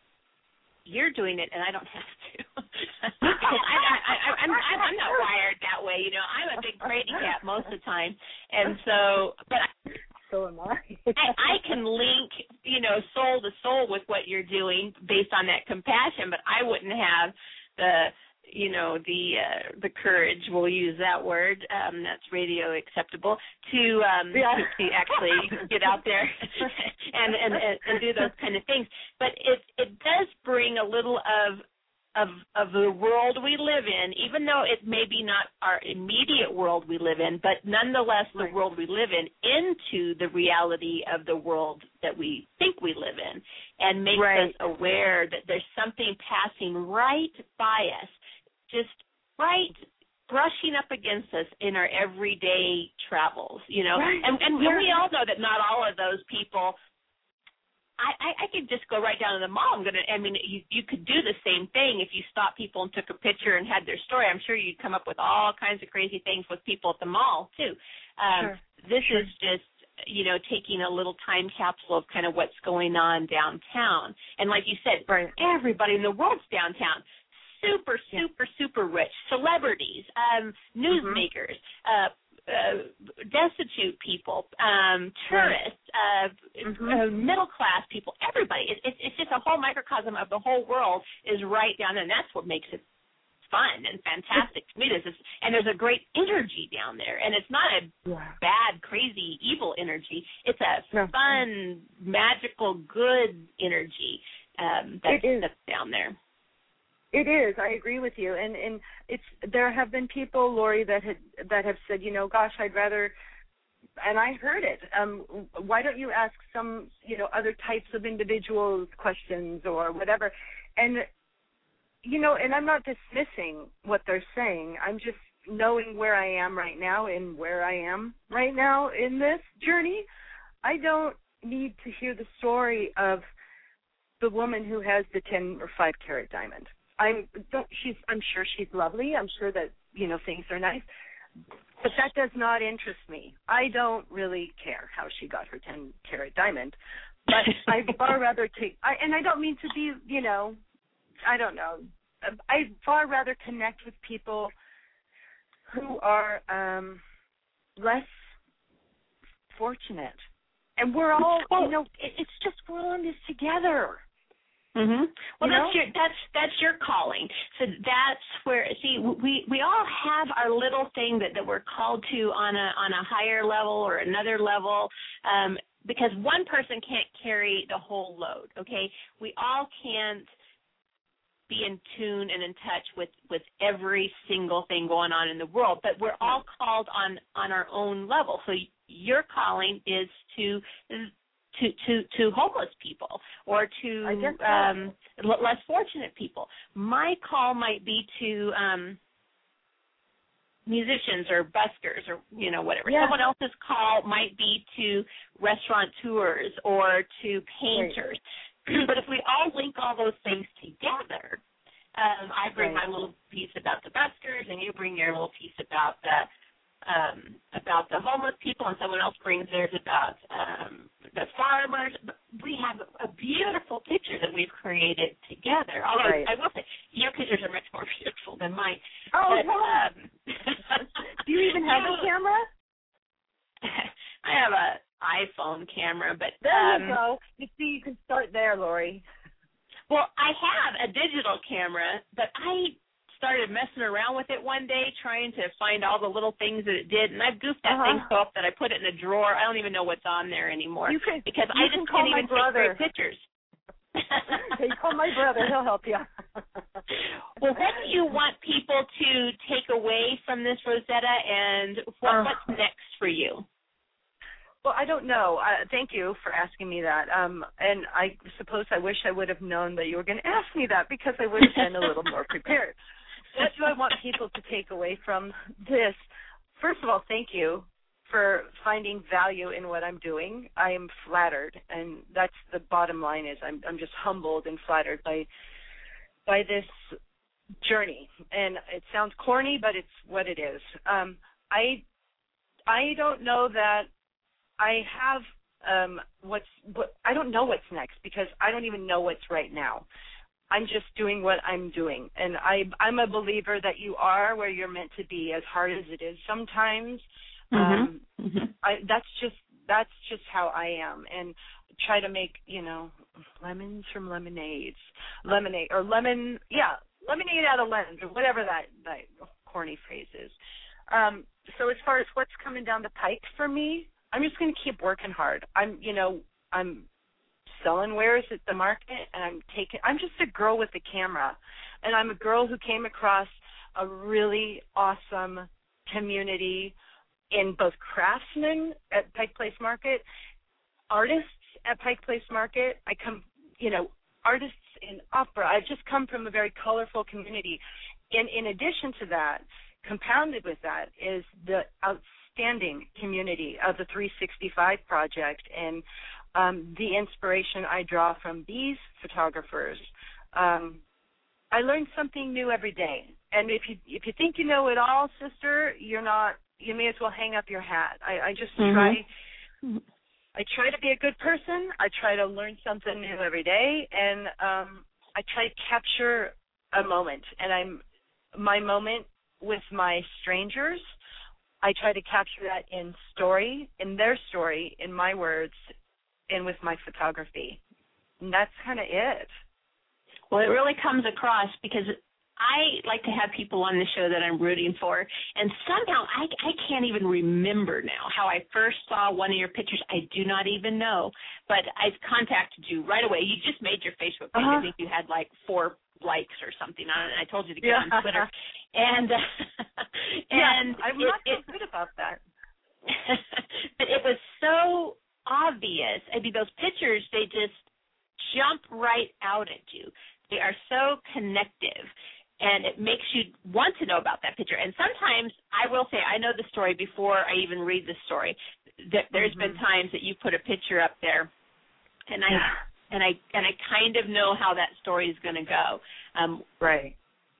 you're doing it and I don't have to. I, I, I, I'm, I'm, I'm not wired that way. You know, I'm a big crazy cat most of the time. And so, but I, so am I. I. I can link, you know, soul to soul with what you're doing based on that compassion, but I wouldn't have the, you know, the uh, the courage, we'll use that word, um, that's radio acceptable, to, um, yeah. to, to actually get out there and, and, and do those kind of things. But it, it does bring a little of Of, of the world we live in, even though it may be not our immediate world we live in, but nonetheless the right. world we live in, into the reality of the world that we think we live in, and makes right. us aware that there's something passing right by us, just right brushing up against us in our everyday travels, you know. Right. And, and yeah. we all know that not all of those people. I, I could just go right down to the mall. I'm gonna. I mean, you you could do the same thing if you stopped people and took a picture and had their story. I'm sure you'd come up with all kinds of crazy things with people at the mall too. Um, sure. This sure. is just you know, taking a little time capsule of kind of what's going on downtown. And like you said, right. everybody in the world's downtown. Super, super, yeah. super rich. Celebrities, um, newsmakers, mm-hmm. uh, uh, destitute people, um, tourists, uh, mm-hmm. uh, middle-class people, everybody. It, it, it's just a whole microcosm of the whole world is right down there, and that's what makes it fun and fantastic to me. This is, and there's a great energy down there, and it's not a yeah. bad, crazy, evil energy. It's a no. fun, magical, good energy um, that's, that's down there. It is. I agree with you, and and it's there have been people, Lori, that had that have said, you know, gosh, I'd rather, and I heard it. Um, why don't you ask some, you know, other types of individuals questions or whatever? And you know, and I'm not dismissing what they're saying. I'm just knowing where I am right now and where I am right now in this journey. I don't need to hear the story of the woman who has the ten or five carat diamond. I'm don't, she's I'm sure she's lovely. I'm sure that, you know, things are nice. But that does not interest me. I don't really care how she got her ten carat diamond. But I'd far rather take I and I don't mean to be, you know, I don't know. I'd far rather connect with people who are um, less fortunate. And we're all, you know, it's just we're all in this together. Mhm. Well, you that's know? your that's that's your calling. So that's where see we we all have our little thing that, that we're called to on a on a higher level or another level, um, because one person can't carry the whole load. Okay, we all can't be in tune and in touch with, with every single thing going on in the world, but we're all called on, on our own level. So your calling is to to to, to homeless people or to um, l- less fortunate people. My call might be to um, musicians or buskers or, you know, whatever. Yeah. Someone else's call might be to restaurateurs or to painters. Right. But if we all link all those things together, um, I bring right. my little piece about the buskers, and you bring your little piece about the um, about the homeless people, and someone else brings theirs about um, the farmers. We have a beautiful picture that we've created together. Although right. I will say your pictures are much more beautiful than mine. Oh, but, no. um, do you even have a camera? I have a iPhone camera, but there um, you go. You see, you can start there, Lori. Well, I have a digital camera, but I started messing around with it one day, trying to find all the little things that it did, and I've goofed that uh-huh. thing so up that I put it in a drawer. I don't even know what's on there anymore you can, because you I just can can't even brother. take great pictures. Hey, call my brother; he'll help you. Well, what do you want people to take away from this, Rosetta, and what, uh, what's next for you? Well, I don't know. Uh, thank you for asking me that. Um, and I suppose I wish I would have known that you were going to ask me that because I would have been a little more prepared. What do I want people to take away from this? First of all, thank you for finding value in what I'm doing. I am flattered, and that's the bottom line is I'm I'm just humbled and flattered by by this journey. And it sounds corny, but it's what it is. Um, I I don't know that I have um, what's what I don't know what's next because I don't even know what's right now. I'm just doing what I'm doing, and I, I'm a believer that you are where you're meant to be, as hard as it is sometimes. Mm-hmm. Um, mm-hmm. I, that's just that's just how I am, and try to make you know lemons from lemonades, lemonade or lemon, yeah, lemonade out of lemons or whatever that that corny phrase is. Um, so as far as what's coming down the pike for me, I'm just going to keep working hard. I'm, you know, I'm selling wares at the market, and I'm taking. I'm just a girl with a camera, and I'm a girl who came across a really awesome community in both craftsmen at Pike Place Market, artists at Pike Place Market. I come, you know, artists in opera. I've just come from a very colorful community. And in addition to that, compounded with that is the outstanding community of the three sixty-five Project and um, the inspiration I draw from these photographers. Um, I learn something new every day. And if you if you think you know it all, sister, you're not. You may as well hang up your hat. I, I just mm-hmm. try I try to be a good person. I try to learn something new every day, and um, I try to capture a moment. And I'm my moment with my strangers, I try to capture that in story, in their story, in my words, and with my photography. And that's kind of it. Well, it really comes across because I like to have people on the show that I'm rooting for, and somehow I, I can't even remember now how I first saw one of your pictures. I do not even know, but I contacted you right away. You just made your Facebook page. Uh-huh. I think you had like four likes or something on it, and I told you to get yeah. on Twitter. And, uh, and yeah, I'm it, not so it, good about that. But it was so obvious. I mean, those pictures, they just jump right out at you. They are so connective, and it makes you want to know about that picture. And sometimes, I will say, I know the story before I even read the story. There's mm-hmm. been times that you put a picture up there, and I yeah. and I and I kind of know how that story is going to go. Um, right.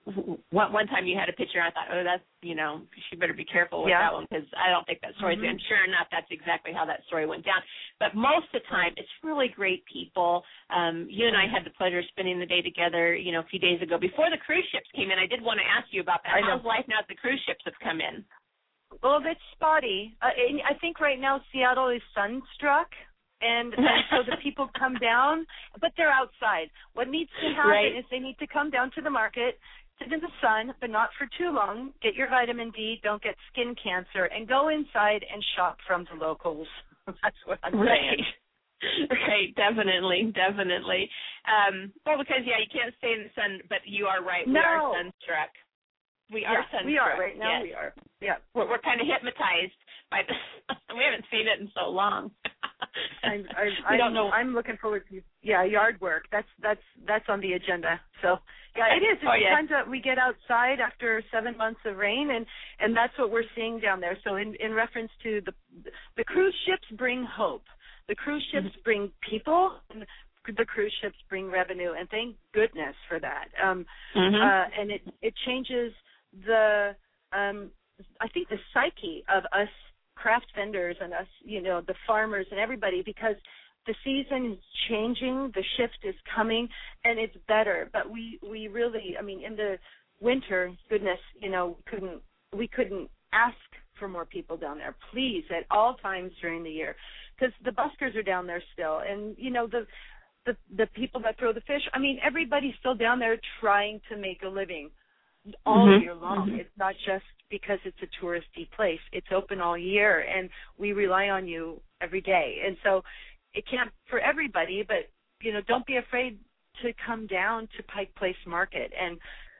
One, one time you had a picture, and I thought, oh, that's, you know, she better be careful with yeah. that one because I don't think that story's mm-hmm. good. And sure enough, that's exactly how that story went down. But most of the time, it's really great people. Um, you and I had the pleasure of spending the day together, you know, a few days ago. Before the cruise ships came in, I did want to ask you about that. I know. How's life now that the cruise ships have come in? Well, it's spotty. Uh, I think right now Seattle is sunstruck. And, and so the people come down, but they're outside. What needs to happen right. is they need to come down to the market, sit in the sun, but not for too long, get your vitamin D, don't get skin cancer, and go inside and shop from the locals. That's what I'm right. saying. Right, definitely, definitely. Um, well, because, yeah, you can't stay in the sun, but you are right. We no. are sunstruck. We yeah, are sunstruck. We are right now. Yes. We are. Yeah. We're, we're kind of hypnotized by this. We haven't seen it in so long. I'm, I'm, we don't I'm, know. I'm looking forward to yeah yard work. That's that's that's on the agenda. So yeah, it is. It's oh, yeah. time that we get outside after seven months of rain, and and that's what we're seeing down there. So in in reference to the the cruise ships bring hope. The cruise ships mm-hmm. bring people. And the cruise ships bring revenue, and thank goodness for that. Um, mm-hmm. uh, and it it changes the um, I think the psyche of us craft vendors and us, you know, the farmers and everybody, because the season is changing, the shift is coming, and it's better. But we, we really, I mean, in the winter, goodness, you know, couldn't we couldn't ask for more people down there. Please, at all times during the year, because the buskers are down there still, and you know the the the people that throw the fish. I mean, everybody's still down there trying to make a living all mm-hmm. year long. Mm-hmm. It's not just because it's a touristy place. It's open all year, and we rely on you every day. And so it can't for everybody, but, you know, don't be afraid to come down to Pike Place Market and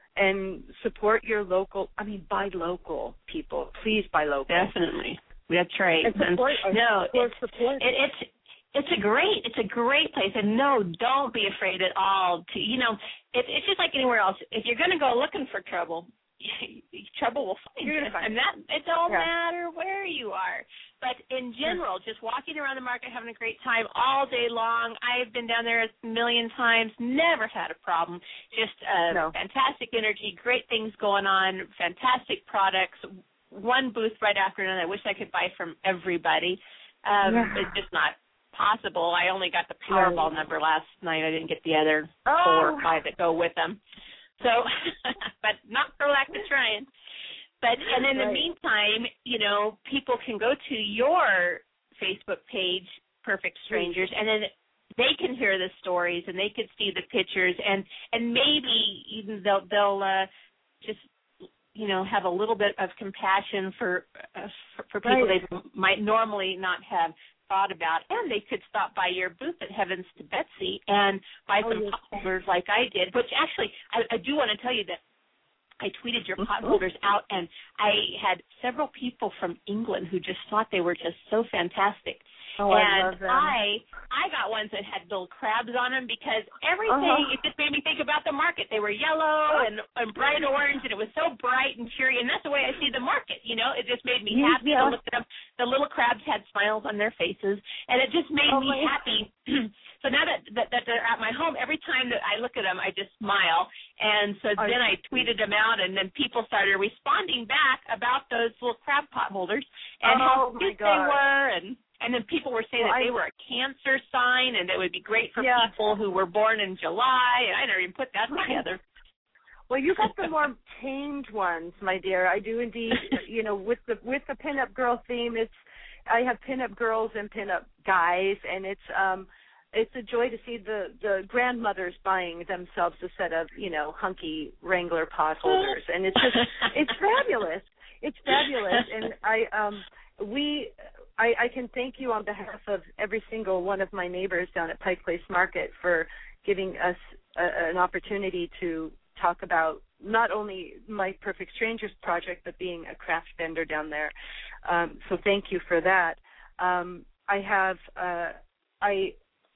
and support your local, I mean, buy local, people. Please buy local. Definitely. That's right. And support, and, no, support, it's, support. It, it's It's a great, it's a great place, and no, don't be afraid at all. To you know, it, it's just like anywhere else. If you're going to go looking for trouble, trouble will find you're you. Find and that it don't yeah. matter where you are. But in general, yeah. just walking around the market, having a great time all day long. I've been down there a million times, never had a problem. Just uh, no. fantastic energy, great things going on, fantastic products. One booth right after another. I wish I could buy from everybody. Um, yeah. It's just not possible. I only got the Powerball right. number last night. I didn't get the other oh. four or five that go with them. So, but not for lack of trying. But and in right. the meantime, you know, people can go to your Facebook page, Perfect Strangers, and then they can hear the stories and they can see the pictures, and and maybe even they'll they'll uh, just you know have a little bit of compassion for uh, for, for people right. they might normally not have thought about, and they could stop by your booth at Heavens to Betsy and buy some oh, yes. pot holders like I did, which actually I, I do want to tell you that I tweeted your pot holders out, and I had several people from England who just thought they were just so fantastic. Oh, and I love them. I I got ones that had little crabs on them because everything, uh-huh. it just made me think about the market. They were yellow and, and bright orange, and it was so bright and cheery, and that's the way I see the market, you know. It just made me happy yeah. to look at them. The little crabs had smiles on their faces, and it just made oh, me my. happy. So now that, that that they're at my home, every time that I look at them, I just smile. And so I then I tweeted them out, and then people started responding back about those little crab pot holders and oh, how cute they God. were, and And then people were saying well, that I, they were a Cancer sign, and it would be great for yeah. people who were born in July. And I never even put that together. Well, you got the more tamed ones, my dear. I do indeed. You know, with the with the pinup girl theme, it's I have pinup girls and pinup guys, and it's um it's a joy to see the the grandmothers buying themselves a set of you know hunky Wrangler pot holders, and it's just it's fabulous. It's fabulous, and I um we I, I can thank you on behalf of every single one of my neighbors down at Pike Place Market for giving us a, an opportunity to talk about not only my Perfect Strangers project, but being a craft vendor down there. Um, so thank you for that. Um, I have, uh, I,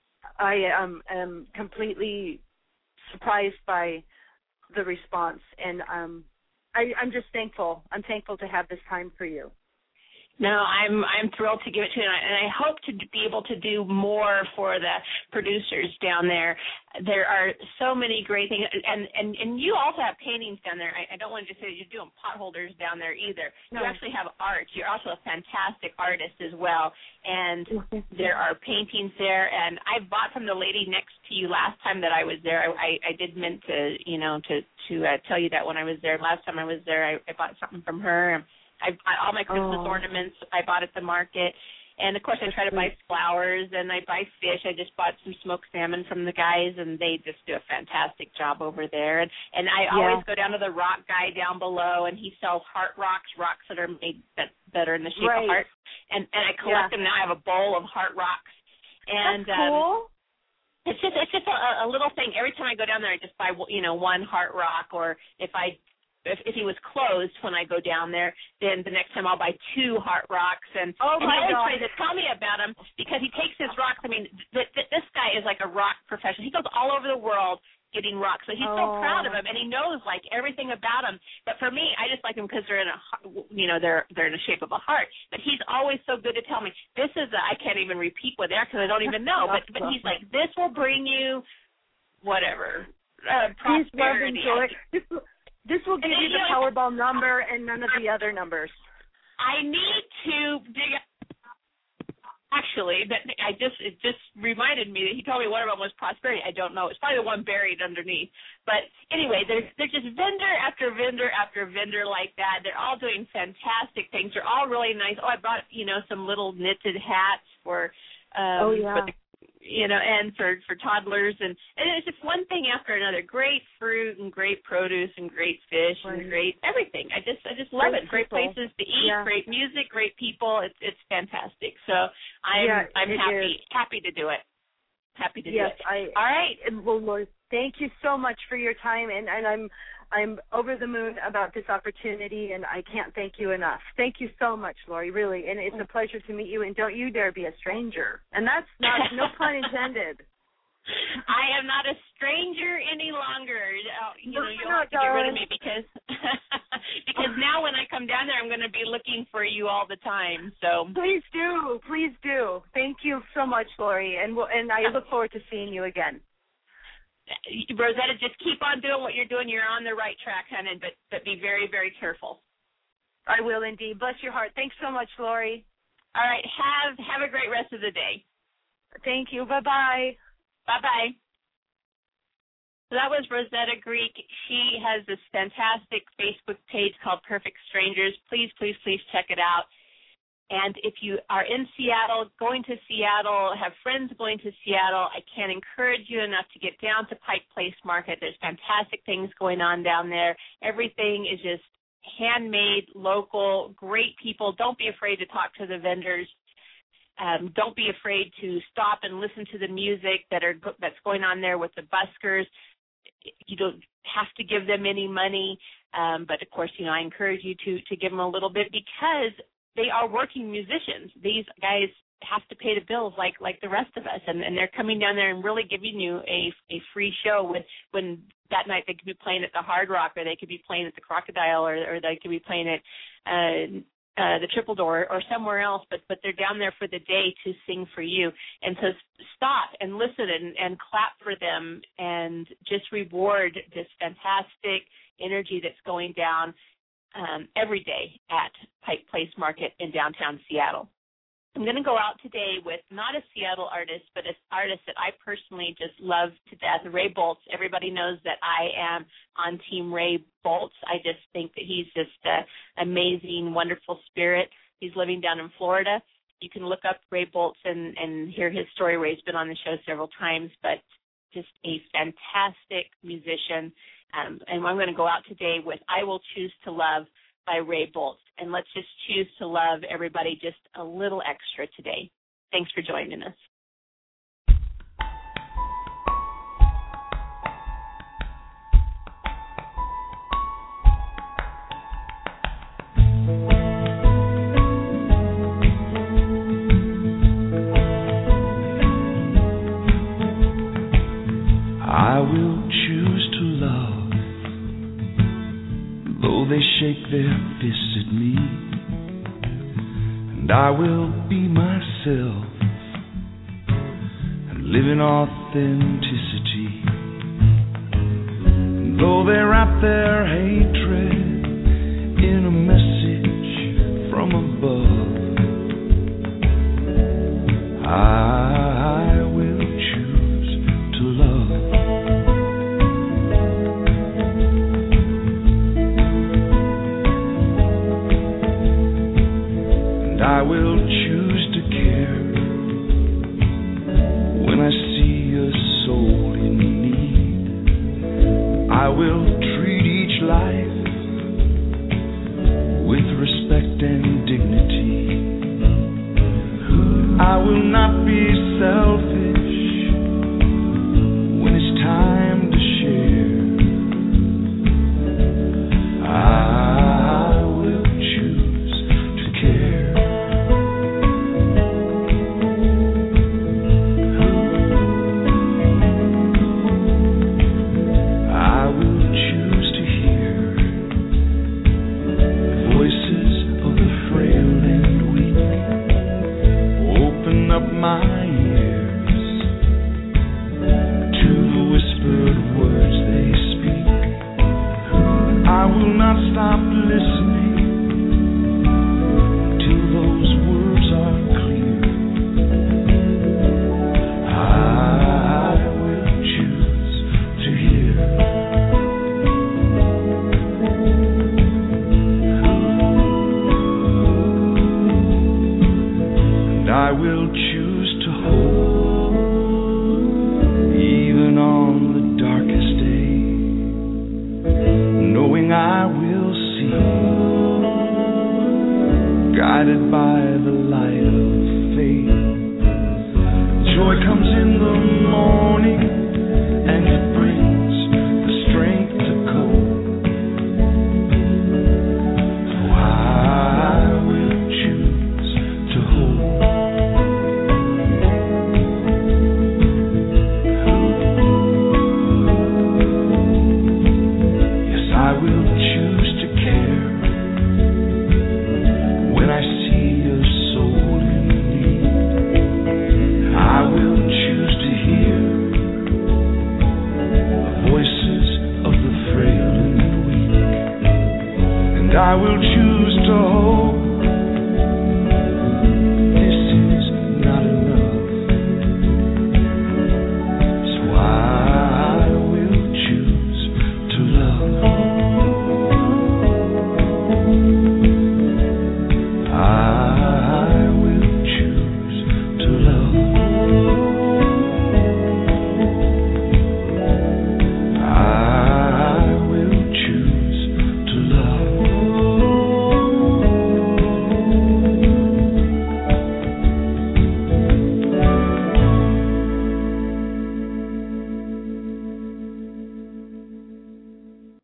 I um, am completely surprised by the response, and um, I, I'm just thankful. I'm thankful to have this time for you. No, I'm I'm thrilled to give it to you, and I hope to be able to do more for the producers down there. There are so many great things, and and, and you also have paintings down there. I, I don't want to just say you're doing potholders down there either. No. You actually have art. You're also a fantastic artist as well, and there are paintings there. And I bought from the lady next to you last time that I was there. I I, I did meant to you know to to uh, tell you that when I was there last time I was there, I, I bought something from her. I bought all my Christmas oh. ornaments I bought at the market. And, of course, I try to buy flowers, and I buy fish. I just bought some smoked salmon from the guys, and they just do a fantastic job over there. And, and I yeah. always go down to the rock guy down below, and he sells heart rocks, rocks that are made that, that are in the shape right. of hearts. And, and I collect yeah. them now. I have a bowl of heart rocks. And, That's cool. Um, it's just it's just a, a little thing. Every time I go down there, I just buy, you know, one heart rock, or if I – If, if he was closed when I go down there, then the next time I'll buy two heart rocks. And, oh and my he always God. tries to tell me about him because he takes his rocks. I mean, th- th- this guy is like a rock professional. He goes all over the world getting rocks. So he's oh. so proud of him, and he knows like everything about him. But for me, I just like him because they're in a, you know, they're they're in the shape of a heart. But he's always so good to tell me this is a, I can't even repeat what they are because I don't even know. But but he's like, this will bring you whatever uh, prosperity. Peace, love, and joy. This will give you the Powerball number and none of the other numbers. I need to dig up. Actually, that I just it just reminded me that he told me one of them was prosperity. I don't know. It's probably the one buried underneath. But anyway, there's there's just vendor after vendor after vendor like that. They're all doing fantastic things. They're all really nice. Oh, I brought, you know, some little knitted hats for um oh, yeah. for the, you know, and for, for toddlers, and, and it's just one thing after another. Great fruit and great produce and great fish right. and great everything. I just I just love great it. Great people. places to eat, yeah. great music, great people. It's it's fantastic. So I'm yeah, I'm happy is. happy to do it. Happy to yes, do it. I, All right. Well, Lord, thank you so much for your time, and, and I'm I'm over the moon about this opportunity, and I can't thank you enough. Thank you so much, Lori, really, and it's a pleasure to meet you, and don't you dare be a stranger. And that's not, no pun intended. I am not a stranger any longer. Uh, you no, know, you'll no, have to get rid of me because because now when I come down there, I'm going to be looking for you all the time. So please do, please do. Thank you so much, Lori, and we'll, and I look forward to seeing you again. Rosetta, just keep on doing what you're doing. You're on the right track, honey, but but be very, very careful. I will indeed. Bless your heart. Thanks so much, Lori. All right. Have have a great rest of the day. Thank you. Bye-bye. Bye-bye. So that was Rosetta Greek. She has this fantastic Facebook page called Perfect Strangers. Please, please, please check it out. And if you are in Seattle, going to Seattle, have friends going to Seattle, I can't encourage you enough to get down to Pike Place Market. There's fantastic things going on down there. Everything is just handmade, local, great people. Don't be afraid to talk to the vendors. Um, don't be afraid to stop and listen to the music that are that's going on there with the buskers. You don't have to give them any money, um, but of course, you know, I encourage you to to give them a little bit because they are working musicians. These guys have to pay the bills like like the rest of us, and, and they're coming down there and really giving you a a free show when when that night they could be playing at the Hard Rock, or they could be playing at the Crocodile, or, or they could be playing at uh, uh, the Triple Door or somewhere else, but but they're down there for the day to sing for you. And so stop and listen and, and clap for them and just reward this fantastic energy that's going down um, every day at Pike Place Market in downtown Seattle. I'm going to go out today with not a Seattle artist, but an artist that I personally just love to death, Ray Boltz. Everybody knows that I am on Team Ray Boltz. I just think that he's just an amazing, wonderful spirit. He's living down in Florida. You can look up Ray Boltz and, and hear his story. Ray's been on the show several times, but just a fantastic musician. Um, and I'm going to go out today with I Will Choose to Love by Ray Boltz. And let's just choose to love everybody just a little extra today. Thanks for joining us. I will choose to love, though they shake their fists at me, and I will be myself and live in authenticity. And though they wrap their hatred in a message from above, I will choose to love. I will choose to care when I see a soul in need. I will treat each life with respect and dignity. I will not be selfish when it's time to share. I will choose to care. I will choose to hope